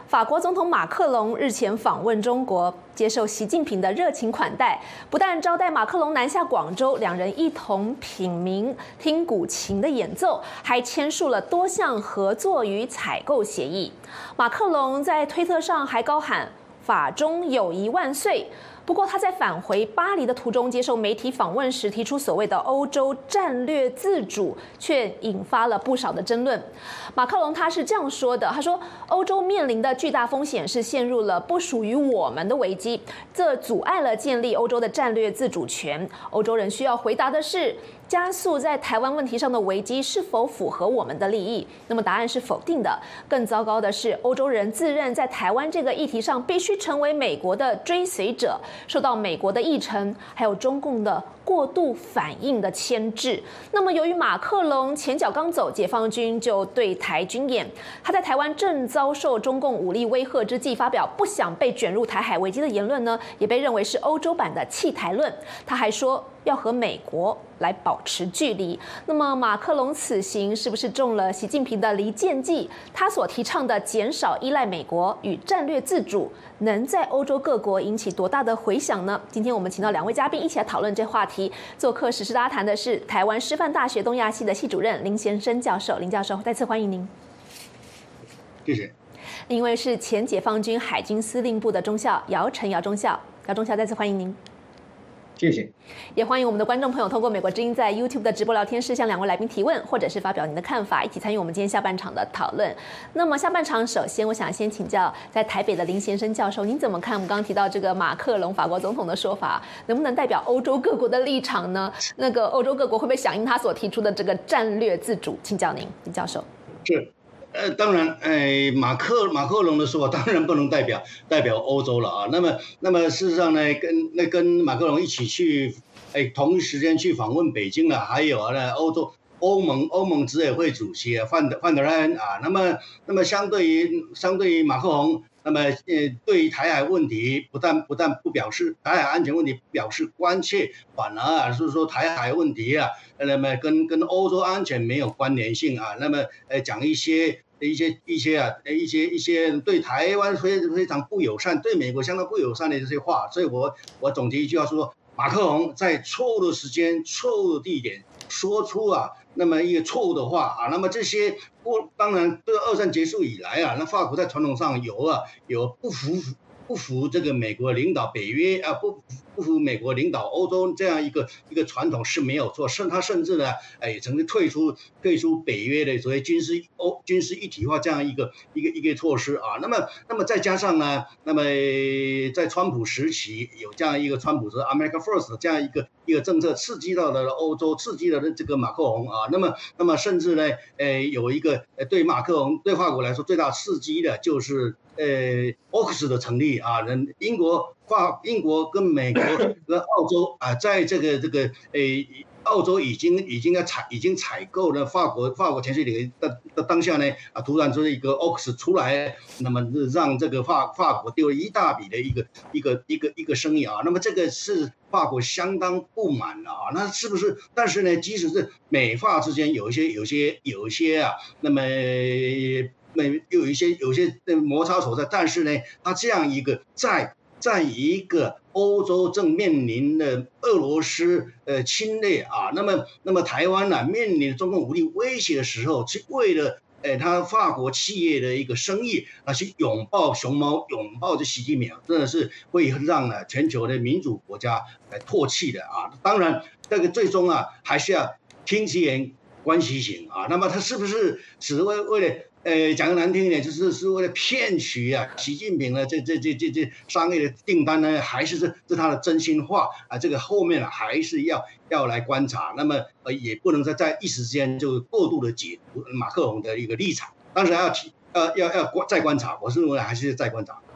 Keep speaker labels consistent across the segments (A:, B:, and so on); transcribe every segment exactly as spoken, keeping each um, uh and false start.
A: 法国总统马克龙日前访问中国，接受习近平的热情款待，不但招待马克龙南下广州，两人一同品茗、听古琴的演奏，还签署了多项合作与采购协议。马克龙在推特上还高喊“法中友谊万岁”。不过他在返回巴黎的途中接受媒体访问时，提出所谓的欧洲战略自主，却引发了不少的争论。马克龙他是这样说的：“他说，欧洲面临的巨大风险是陷入了不属于我们的危机，这阻碍了建立欧洲的战略自主权。欧洲人需要回答的是，加速在台湾问题上的危机是否符合我们的利益？那么答案是否定的。更糟糕的是，欧洲人自认在台湾这个议题上必须成为美国的追随者。”受到美国的议程，还有中共的过度反应的牵制。那么，由于马克龙前脚刚走，解放军就对台军演。他在台湾正遭受中共武力威吓之际，发表不想被卷入台海危机的言论呢，也被认为是欧洲版的弃台论。他还说要和美国来保持距离。那么，马克龙此行是不是中了习近平的离间计？他所提倡的减少依赖美国与战略自主，能在欧洲各国引起多大的回响呢？今天我们请到两位嘉宾一起来讨论这话题。做客时事大家谈的是台湾师范大学东亚系的系主任林贤生教授。林教授，再次欢迎您。
B: 谢谢。
A: 另一位是前解放军海军司令部的中校姚晨，姚中校，姚中校再次欢迎您。
B: 谢谢，
A: 也欢迎我们的观众朋友通过美国之音在 YouTube 的直播聊天室向两位来宾提问，或者是发表您的看法，一起参与我们今天下半场的讨论。那么下半场，首先我想先请教在台北的林贤生教授，您怎么看我们刚刚提到这个马克龙法国总统的说法，能不能代表欧洲各国的立场呢？那个欧洲各国会不会响应他所提出的这个战略自主？请教您，林教授。
B: 是。呃，当然，呃，马克马克龙的说法当然不能代表代表欧洲了啊。那么，那么事实上呢，跟那跟马克龙一起去，哎，同一时间去访问北京了，还有呢，欧洲欧盟欧盟执委会主席范德范德莱恩啊。那么，那么相对于相对于马克龙，那么呃，对于台海问题不但不但不表示台海安全问题不表示关切，反而啊是说台海问题啊，那么跟跟欧洲安全没有关联性啊。那么呃，讲一些。一些一些啊，一些一些对台湾非非常不友善，对美国相当不友善的这些话，所以我我总结一句话说，马克龙在错误的时间、错误的地点说出啊，那么一个错误的话啊，那么这些不当然，这个二战结束以来啊，那法国在传统上有啊有不服不服这个美国领导北约啊，不不服美国领导欧洲这样一个一个传统是没有错，甚他甚至呢，哎，也曾经退出退出北约的所谓军事欧军事一体化这样一个一个一个措施啊。那么那么再加上呢，那么在川普时期有这样一个川普是 America First 这样一个一个政策，刺激到了欧洲，刺激了这个马克龙啊。那么那么甚至呢，呃，有一个呃对马克龙对法国来说最大刺激的就是呃 O C S 的成立啊，人英国。法英国跟美国跟澳洲啊，在这个这个诶，澳洲已经已经要采已经采购了法国法国潜水艇的的当下呢啊，突然就是一个 O C S 出来，那么让这个法法国丢了一大笔的一个一个一个一个生意啊，那么这个是法国相当不满的啊，那是不是？但是呢，即使是美法之间有一些有些有一些啊，那么。美有一些有一些摩擦所在，但是呢，它这样一个在在一个欧洲正面临的俄罗斯呃侵略啊，那么那么台湾呢、啊、面临中共武力威胁的时候，去为了呃他法国企业的一个生意啊去拥抱熊猫，拥抱这习近平，真的是会让呢全球的民主国家来唾弃的啊。当然，这个最终啊还是要听其言观其行啊。那么他是不是只为为了？呃，讲的难听一点，就是是为了骗取啊，习近平的这这这这这商业的订单呢，还是这这他的真心话啊？这个后面啊，还是要要来观察。那么呃，也不能在在一时间就过度的解读马克龙的一个立场，当然要提呃要要再观察。我是认为还是再观察。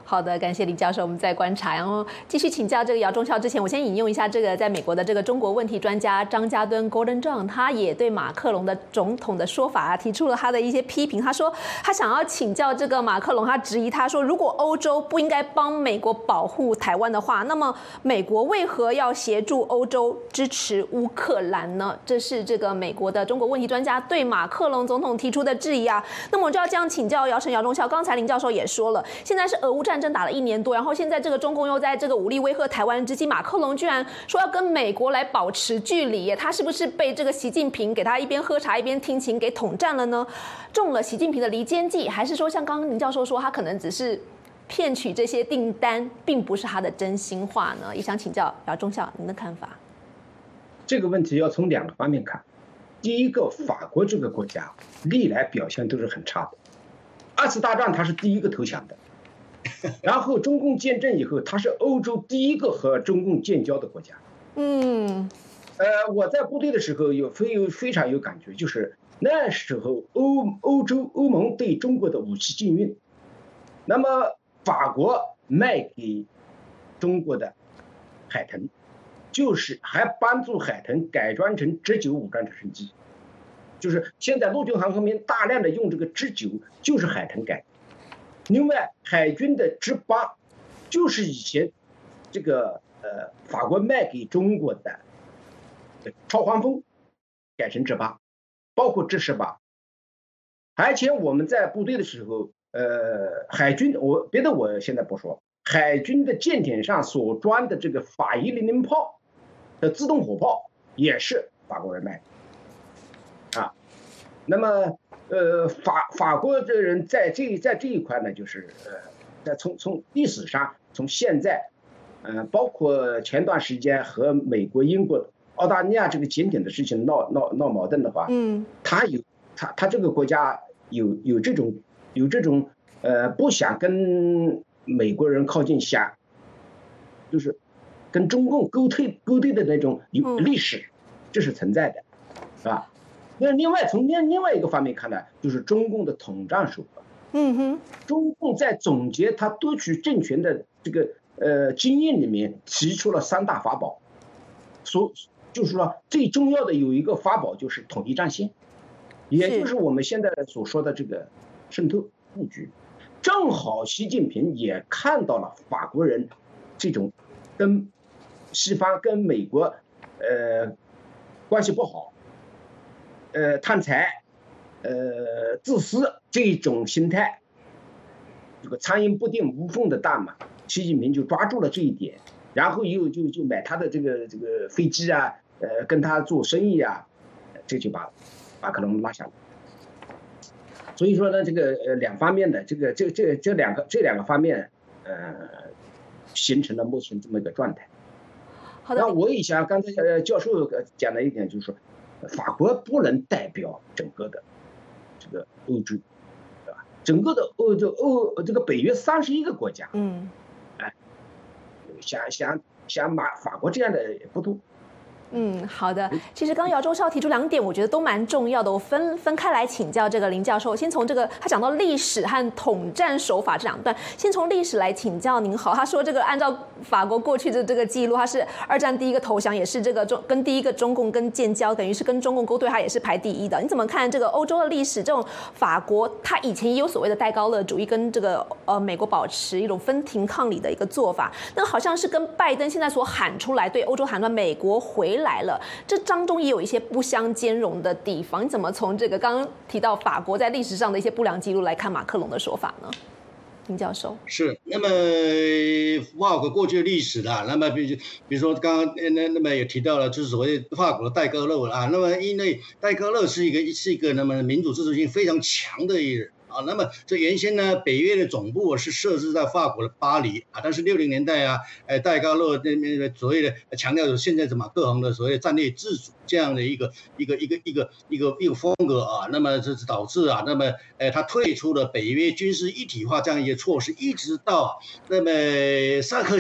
A: 好的，感谢李教授，我们再观察，然后继续请教这个姚忠孝。之前我先引用一下这个在美国的这个中国问题专家张家敦 Gordon Zhang， 他也对马克龙的总统的说法啊提出了他的一些批评。他说他想要请教这个马克龙，他质疑他说，如果欧洲不应该帮美国保护台湾的话，那么美国为何要协助欧洲支持乌克兰呢？这是这个美国的中国问题专家对马克龙总统提出的质疑啊。那么我就要这样请教姚晨、姚忠孝。刚才林教授也说了，现在是俄乌战争打了一年多，然后现在这个中共又在这个武力威吓台湾之际，马克龙居然说要跟美国来保持距离耶，他是不是被这个习近平给他一边喝茶一边听琴给统战了呢？中了习近平的离间计，还是说像刚刚林教授说，他可能只是骗取这些订单，并不是他的真心话呢？也想请教姚忠孝您的看法。
C: 这个问题要从两个方面看。第一个，法国这个国家历来表现都是很差的，二次大战他是第一个投降的。然后中共建政以后，它是欧洲第一个和中共建交的国家。
A: 嗯，
C: 呃，我在部队的时候有非有非常有感觉，就是那时候欧欧洲欧盟对中国的武器禁运，那么法国卖给中国的海豚，就是还帮助海豚改装成直九武装直升机，就是现在陆军航空兵大量的用这个直九，就是海豚改的。另外，海军的直八，就是以前这个呃法国卖给中国的超黄蜂改成直八，包括直十八。而且我们在部队的时候，呃，海军我别的我现在不说，海军的舰艇上所装的这个法一零零炮的自动火炮也是法国人卖的啊。那么。呃，法法国的人在这在这一块呢，就是呃，在从从历史上，从现在，呃，包括前段时间和美国、英国、澳大利亚这个检点的事情闹闹闹矛盾的话，
A: 嗯，
C: 他有他他这个国家有有这种有这种呃不想跟美国人靠近，想就是跟中共勾兑勾兑的那种有历史，这是存在的，是吧？那另外从另另外一个方面看呢，就是中共的统战手法。
A: 嗯哼，
C: 中共在总结他夺取政权的这个呃经验里面提出了三大法宝，所就是说最重要的有一个法宝就是统一战线，也就是我们现在所说的这个渗透布局。正好习近平也看到了法国人这种跟西方跟美国呃关系不好。呃，贪财，呃，自私这种心态，这个苍蝇不叮无缝的蛋嘛，习近平就抓住了这一点，然后又就就买他的这个这个飞机啊，呃，跟他做生意啊，这就把马克龙拉下来。所以说呢，这个呃两方面的这个这这这两个这两个方面，呃，形成了目前这么一个状态。
A: 好的，
C: 那我也想刚才呃教授讲的一点就是说。法国不能代表整个的这个欧洲，对吧？整个的欧洲欧这个北约三十一个国家，
A: 嗯，
C: 哎，像像像马法国这样的也不多。
A: 嗯，好的。其实刚刚姚忠孝提出两点，我觉得都蛮重要的。我分分开来请教这个林教授。先从这个他讲到历史和统战手法这两段，先从历史来请教您好。他说这个按照法国过去的这个记录，他是二战第一个投降，也是这个中跟第一个中共跟建交，等于是跟中共勾兑，他也是排第一的。你怎么看这个欧洲的历史？这种法国他以前也有所谓的戴高乐主义，跟这个呃美国保持一种分庭抗礼的一个做法，那好像是跟拜登现在所喊出来对欧洲喊出来美国回来了，这当中也有一些不相兼容的地方。你怎么从这个刚刚提到法国在历史上的一些不良记录来看马克龙的说法呢？林教授
B: 是，那么法国过去的历史啦，那么比如比如说刚刚那那么也提到了，就是所谓法国的戴高乐啊，那么因为戴高乐是一个是一个那么民主自主性非常强的一个人。啊，那么这原先呢，北约的总部是设置在法国的巴黎啊，但是六零年代啊，呃，戴高乐那边所谓的强调有现在的马克龙的所谓的战略自主这样的一个一个一个一个一个一个风格啊，那么这是导致啊，那么呃，他退出了北约军事一体化这样一些措施，一直到那么萨科齐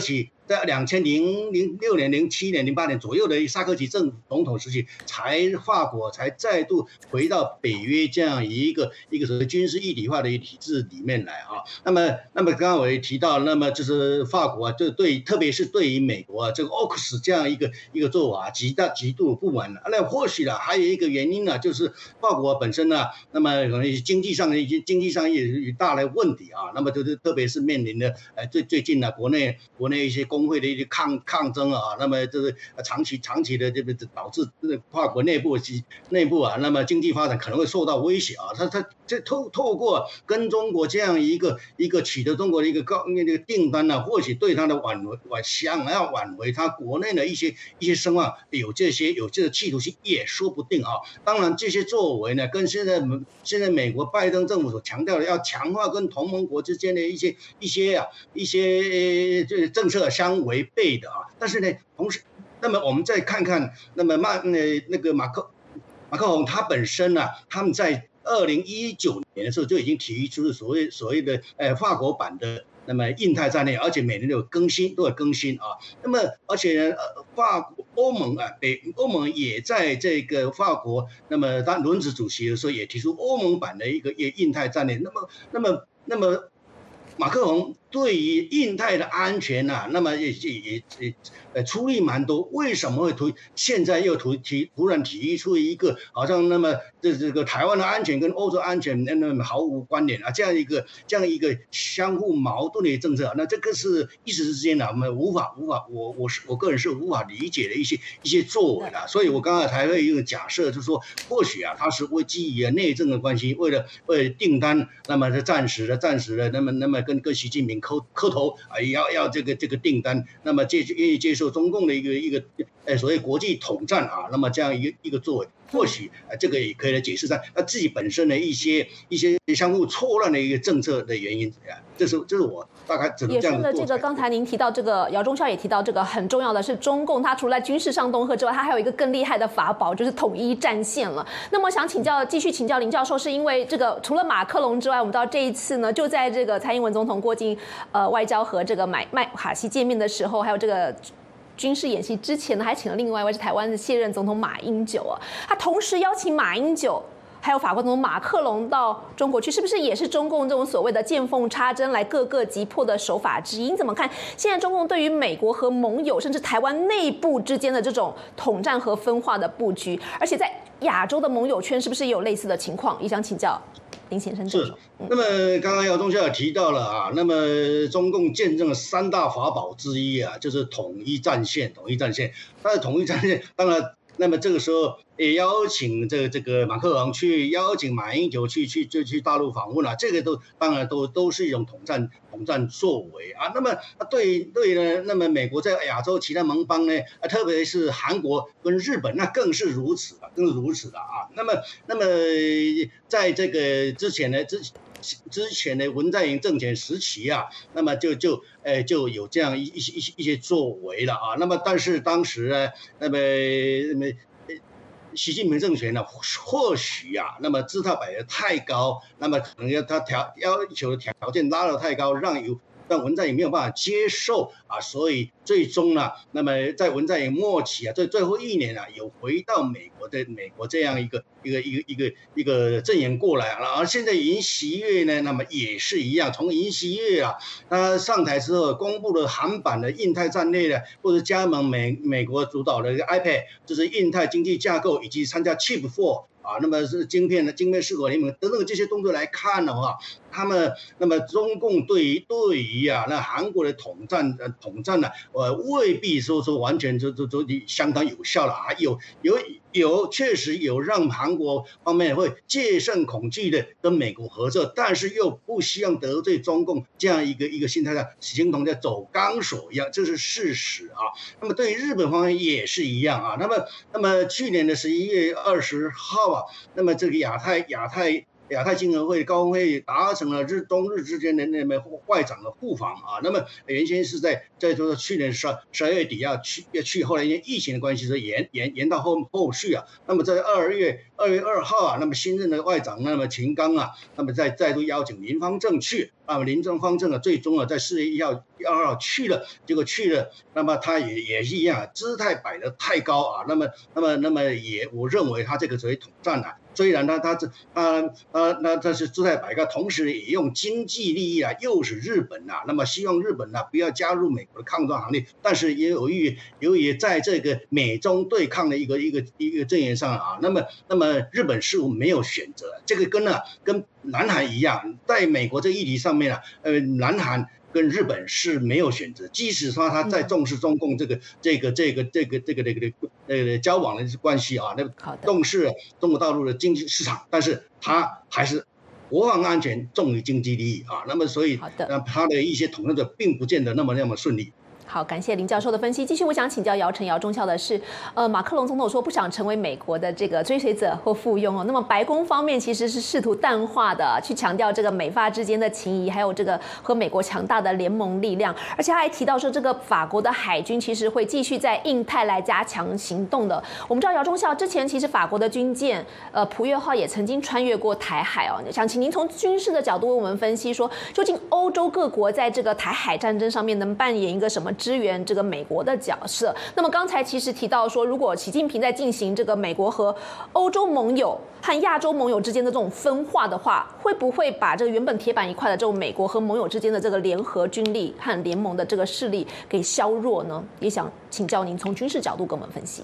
B: 在两千零零六年、零七年、零八年左右的萨科齐政总统时期，才法国才再度回到北约这样一个一个所谓军事一体化的一个体制里面来啊。那么，那么刚刚我也提到，那么就是法国啊，就对，特别是对于美国啊这个 O C S 这样一个一个做法，极大极度不满。那或许呢，还有一个原因呢，就是法国本身呢，那么可能经济上的一些经济上也有大的问题啊。那么就是特别是面临的呃最最近呢，国内国内一些工会的一些抗抗争啊，那么这个长期长期的这个导致法国内部内部啊，那么经济发展可能会受到威胁啊。他他这透透过跟中国这样一个一个取得中国的一个高那个订单呢、啊，或许对他的挽回挽想要挽回他国内的一些一些声望有这些有这个企图心也说不定啊。当然这些作为呢，跟现在现在美国拜登政府所强调的要强化跟同盟国之间的一些一些啊一些这政策相违背的啊。但是呢，同时，那么我们再看看，那么马那那个马克马克宏他本身呢、啊，他们在二零一九年的时候就已经提出所谓所谓的呃法国版的那么印太战略，而且每年都有更新，都有更新啊。那么而且呢，呃，法国欧盟啊，北欧盟也在这个法国那么当轮值主席的时候也提出欧盟版的一个印太战略。那么那么那么马克宏对于印太的安全啊，那么也也也呃出力蛮多。为什么会突现在又突提突然提出一个好像那么这这个台湾的安全跟欧洲安全那么毫无关联啊，这样一个这样一个相互矛盾的政策、啊，那这个是一时之间呢、啊，我们无法无法我我是我个人是无法理解的一些一些作为的、啊。所以我刚才才会用假设，就是说或许啊，他是为基于内政的关系，为了为了订单，那么是暂时的暂时的，那么那么跟跟习近平磕磕头啊，要要这个这个订单，那么接愿意接受中共的一个一个呃所谓国际统战啊，那么这样一个一个作为，或许啊这个也可以来解释在他自己本身的一些一些相互错乱的一个政策的原因啊，这是这是我大概只能这样子做。
A: 也顺着这个刚才您提到这个姚忠孝也提到这个很重要的是中共，它除了军事上恫吓之外，它还有一个更厉害的法宝，就是统一战线了。那么想请教继续请教林教授，是因为这个除了马克龙之外，我们知道这一次呢，就在这个蔡英文总统过境呃外交和这个麦麦卡锡见面的时候，还有这个军事演习之前呢，还请了另外一位是台湾的卸任总统马英九啊，他同时邀请马英九还有法国总统马克龙到中国去，是不是也是中共这种所谓的见缝插针来各个击破的手法之一？你怎么看现在中共对于美国和盟友甚至台湾内部之间的这种统战和分化的布局？而且在亚洲的盟友圈是不是也有类似的情况？也想请教林先生。
B: 是，那么刚刚姚忠孝也提到了啊，那么中共见证了三大法宝之一啊，就是统一战线，统一战线。它的统一战线，当然，那么这个时候也邀请这个这个马克龙去，邀请马英九去去就去大陆访问了、啊，这个都当然都都是一种统战统战作为啊。那么对对呢，那么美国在亚洲其他盟邦呢，啊，特别是韩国跟日本，那更是如此啊，更是如此的啊。那么那么在这个之前呢，之之前的文在寅政权时期啊，那么就就呃就有这样一一些一些一些作为了啊。那么但是当时呢，那么那么习近平政权呢，或许啊，那么姿态摆得太高，那么可能要他条要求的条件拉得太高，让有让文在寅没有办法接受啊，所以最终呢，那么在文在寅末期啊，最最后一年啊，有回到美国的美国这样一个一个一个一个一个阵营过来了，而现在尹锡悦呢，那么也是一样，从尹锡悦啊，他上台之后公布了韩版的印太战略呢，或者加盟美美国主导的一个 I P E D， 就是印太经济架构，以及参加 Chip 四。啊，那么是晶片的晶片四国联盟等等这些动作来看的话，他们那么中共对于对于啊那韩国的统战呃统战呢、啊，呃未必说说完全就就就相当有效了啊，有有有确实有让韩国方面会戒慎恐惧的跟美国合作，但是又不希望得罪中共这样一个一个心态上，形同在走钢索一样，这是事实啊。那么对于日本方面也是一样啊。那么那么去年的十一月二十号啊，那么这个亚太亚太亚太经合会高峰会议达成了日中日之间的那么外长的互访啊。那么原先是在在说去年十十二月底要去要去，后来因为疫情的关系，所以延延延到后后续啊。那么在二月二月二号啊，那么新任的外长那么秦刚啊，那么再再度邀请林芳正去。那么林芳正啊，最终啊在四月一号、二号去了，结果去了，那么他也也是一样，姿态摆得太高啊。那么，那么，那么也，我认为他这个属于统战啊。虽然他他这他他那这是姿态摆高，同时也用经济利益啊诱使日本啊，那么希望日本啊不要加入美国的抗战行列。但是也由于由于在这个美中对抗的一个一个一个阵营上啊，那么那么日本似乎没有选择，这个跟啊跟南韩一样，在美国这议题上面啊，呃，南韩跟日本是没有选择，即使说他在重视中共这个、嗯、这个这个这个这个这个呃交往的关系啊，那重视中国大陆的经济市场，但是他还是国防安全重于经济利益啊，那么所以那他的一些统战者并不见得那么那么顺利。
A: 好，感谢林教授的分析。继续，我想请教姚晨、姚中校的是，呃，马克龙总统说不想成为美国的这个追随者或附庸哦。那么白宫方面其实是试图淡化的，去强调这个美法之间的情谊，还有这个和美国强大的联盟力量。而且他还提到说，这个法国的海军其实会继续在印太来加强行动的。我们知道姚中校之前其实法国的军舰呃普越号也曾经穿越过台海哦。想请您从军事的角度为我们分析说，究竟欧洲各国在这个台海战争上面能扮演一个什么支援这个美国的角色？那么刚才其实提到说，如果习近平在进行这个美国和欧洲盟友和亚洲盟友之间的这种分化的话，会不会把这个原本铁板一块的这种美国和盟友之间的这个联合军力和联盟的这个势力给削弱呢？也想请教您从军事角度跟我们分析。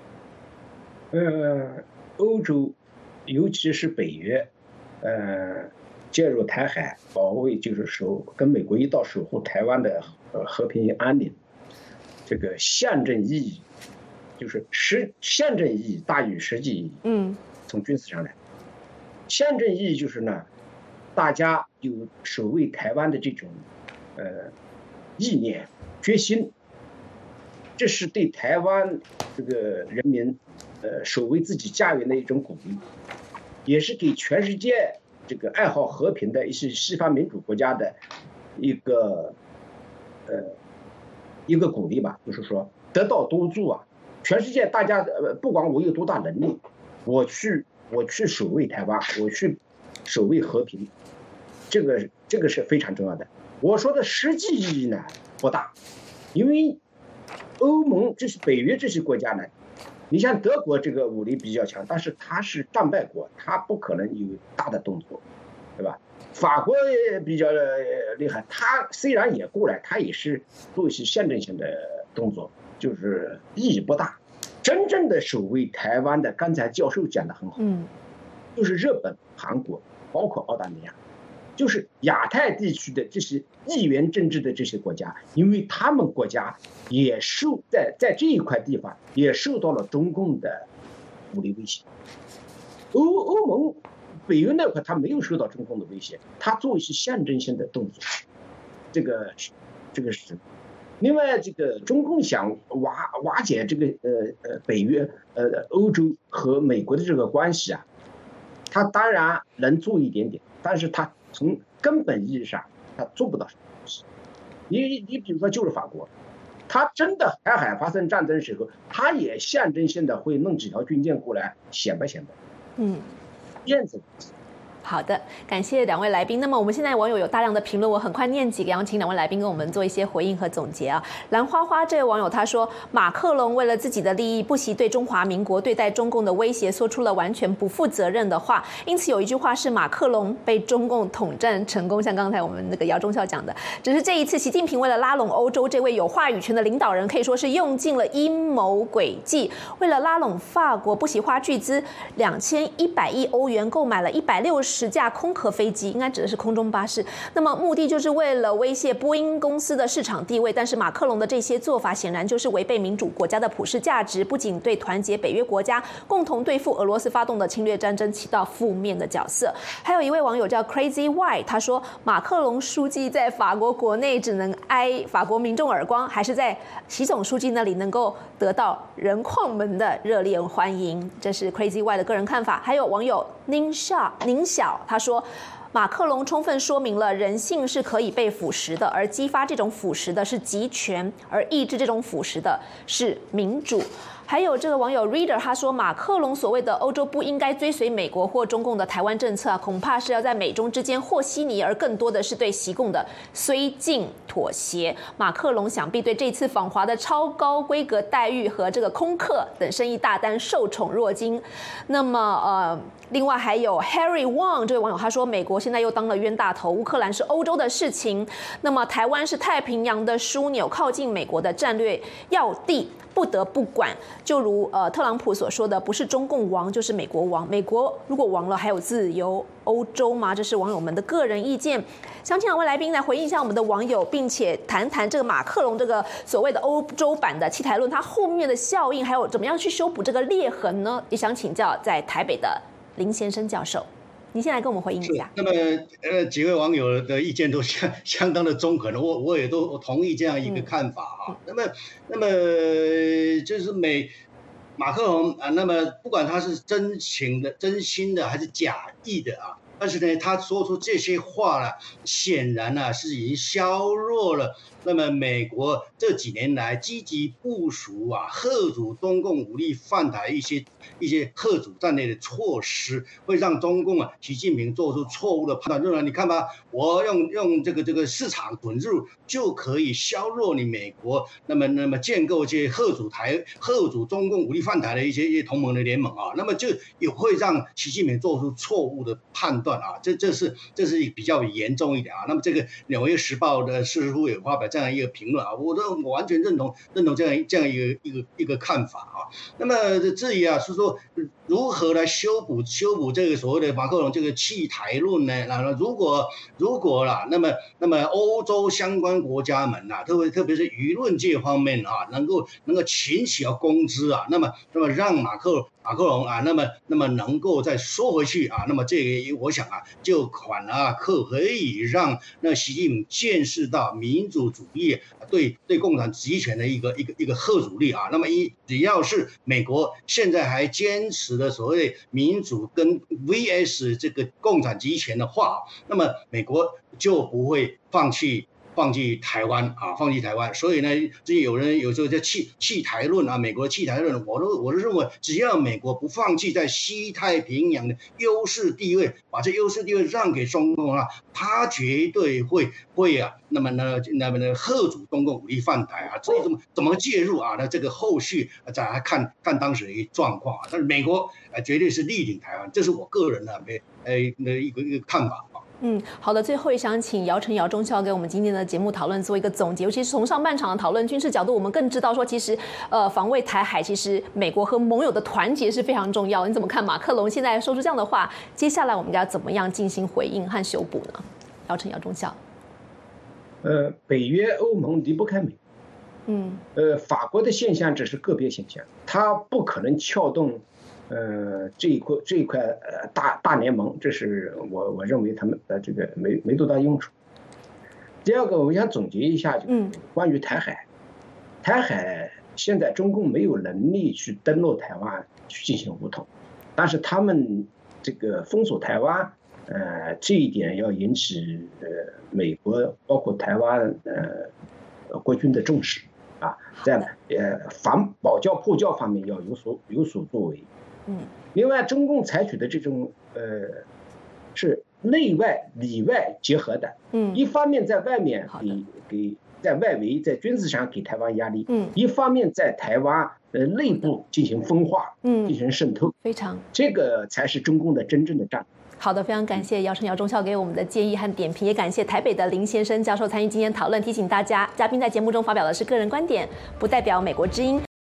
C: 呃，欧洲，尤其是北约，呃，介入台海保卫，就是说跟美国一道守护台湾的呃和平安宁。这个象征意义，就是实象征意义大于实际意义。嗯，从军事上来，象征意义就是呢，大家有守卫台湾的这种呃意念、决心，这是对台湾这个人民呃守卫自己家园的一种鼓励，也是给全世界这个爱好和平的一些西方民主国家的一个呃。一个鼓励吧，就是说得到督促啊，全世界大家呃，不管我有多大能力，我去我去守卫台湾，我去守卫和平，这个这个是非常重要的。我说的实际意义呢不大，因为欧盟这是北约这些国家呢，你像德国这个武力比较强，但是它是战败国，它不可能有大的动作，对吧？法国也比较厉害，他虽然也过来，他也是做一些象征性的动作，就是意义不大。真正的守卫台湾的，刚才教授讲的很好，嗯，就是日本、韩国，包括澳大利亚，就是亚太地区的这些地缘政治的这些国家，因为他们国家也受在在这一块地方也受到了中共的武力威胁。欧欧盟。北约那块他没有受到中共的威胁，他做一些象征性的动作，这个这个是。另外，这个中共想瓦瓦解这个呃呃北约呃欧洲和美国的这个关系啊，他当然能做一点点，但是他从根本意义上他做不到什么东西。你你比如说就是法国，他真的台海发生战争的时候，他也象征性的会弄几条军舰过来显摆显摆，嗯。燕子。
A: 好的，感谢两位来宾。那么我们现在网友有大量的评论，我很快念几个，然后请两位来宾跟我们做一些回应和总结啊。蓝花花这位网友他说，马克龙为了自己的利益，不惜对中华民国对待中共的威胁，说出了完全不负责任的话。因此有一句话是马克龙被中共统战成功，像刚才我们那个姚中校讲的，只是这一次习近平为了拉拢欧洲这位有话语权的领导人，可以说是用尽了阴谋诡计，为了拉拢法国，不惜花巨资两千一百亿欧元购买了一百六十。十架空壳飞机，应该指的是空中巴士。那么目的就是为了威胁波音公司的市场地位。但是马克龙的这些做法显然就是违背民主国家的普世价值，不仅对团结北约国家共同对付俄罗斯发动的侵略战争起到负面的角色。还有一位网友叫 Crazy Y， 他说马克龙书记在法国国内只能挨法国民众耳光，还是在习总书记那里能够得到人矿们的热烈欢迎。这是 Crazy Y 的个人看法。还有网友宁夏宁晓，他说。马克龙充分说明了人性是可以被腐蚀的，而激发这种腐蚀的是集权，而抑制这种腐蚀的是民主。还有这个网友 Reader 他说，马克龙所谓的欧洲不应该追随美国或中共的台湾政策啊，恐怕是要在美中之间和稀泥，而更多的是对习共的绥靖妥协。马克龙想必对这次访华的超高规格待遇和这个空客等生意大单受宠若惊。那么呃，另外还有 Harry Wang 这位网友他说，美国现在又当了冤大头，乌克兰是欧洲的事情，那么台湾是太平洋的枢纽，靠近美国的战略要地。不得不管，就如呃特朗普所说的，不是中共亡就是美国亡。美国如果亡了，还有自由欧洲吗？这是网友们的个人意见。想请两位来宾来回应一下我们的网友，并且谈谈这个马克龙这个所谓的欧洲版的弃台论，它后面的效应，还有怎么样去修补这个裂痕呢？也想请教在台北的林先生教授。您先来跟我们回应一下。
B: 那么，呃，几位网友的意见都相相当的中肯的，我我也都同意这样一个看法啊。嗯、那么，那么就是美马克龙啊，那么不管他是真情的、真心的还是假意的啊，但是呢，他说出这些话呢，显然呢、啊、是已经削弱了。那么，美国这几年来积极部署啊，嚇阻中共武力犯台一些一些嚇阻战略的措施，会让中共啊，习近平做出错误的判断，认为你看吧，我用用这个这个市场准入就可以削弱你美国，那么那么建构这些嚇阻台嚇阻中共武力犯台的一些一些同盟的联盟啊，那么就也会让习近平做出错误的判断啊，这这是这是比较严重一点啊。那么这个《纽约时报》的似乎也发表这样一个评论啊，我都我完全认同认同这样这样一个一个一个看法啊。那么至于啊是说如何来修补修补这个所谓的马克龙这个弃台论呢？然后如果如果啦，那么那么欧洲相关国家们啊，特别特别是舆论界方面啊，能够能够群起而攻之啊，那么那么让马克马克龙啊，那么那么能够再说回去啊，那么这个我想啊，就反而可以让那习近平见识到民主主义对对共产集权的一个一个一个嚇阻力啊。那么一只要是美国现在还坚持的所谓民主跟 V S 这个共产集权的话，那么美国就不会放弃。放弃台湾啊，放弃台湾，所以呢，这有人有时候在弃弃台论啊，美国弃台论，我都我都认为，只要美国不放弃在西太平洋的优势地位，把这优势地位让给中共啊，他绝对会会啊，那么呢，那么呢，嚇阻中共武力犯台啊，至于怎么怎么介入啊，那这个后续再来看看当时的状况啊，但是美国啊，绝对是力挺台湾，这是我个人的呃的一个一个看法。
A: 嗯，好的。最后也想请姚晨、姚中校给我们今天的节目讨论做一个总结，尤其是从上半场的讨论军事角度，我们更知道说，其实呃，防卫台海，其实美国和盟友的团结是非常重要。你怎么看马克龙现在说出这样的话？接下来我们该怎么样进行回应和修补呢？姚晨、姚中校。
C: 呃，北约、欧盟离不开美国。
A: 嗯。呃，
C: 法国的现象只是个别现象，它不可能撬动。呃，这一块这一块呃大大联盟，这是我我认为他们的这个没没多大用处。第二个，我想总结一下，就是关于台海，台海现在中共没有能力去登陆台湾去进行武统，但是他们这个封锁台湾，呃，这一点要引起呃美国包括台湾呃国军的重视啊，在呃反保教破教方面要有所有所作为。嗯，另外，中共采取的这种呃，是内外里外结合的。嗯，一方面在外面给给在外围在军事上给台湾压力，嗯，一方面在台湾呃内部进行分化，嗯，进行渗透，
A: 非常，
C: 这个才是中共的真正的战略。
A: 好的，非常感谢姚晨、姚中校给我们的建议和点评，也感谢台北的林先生教授参与今天讨论。提醒大家，嘉宾在节目中发表的是个人观点，不代表美国之音。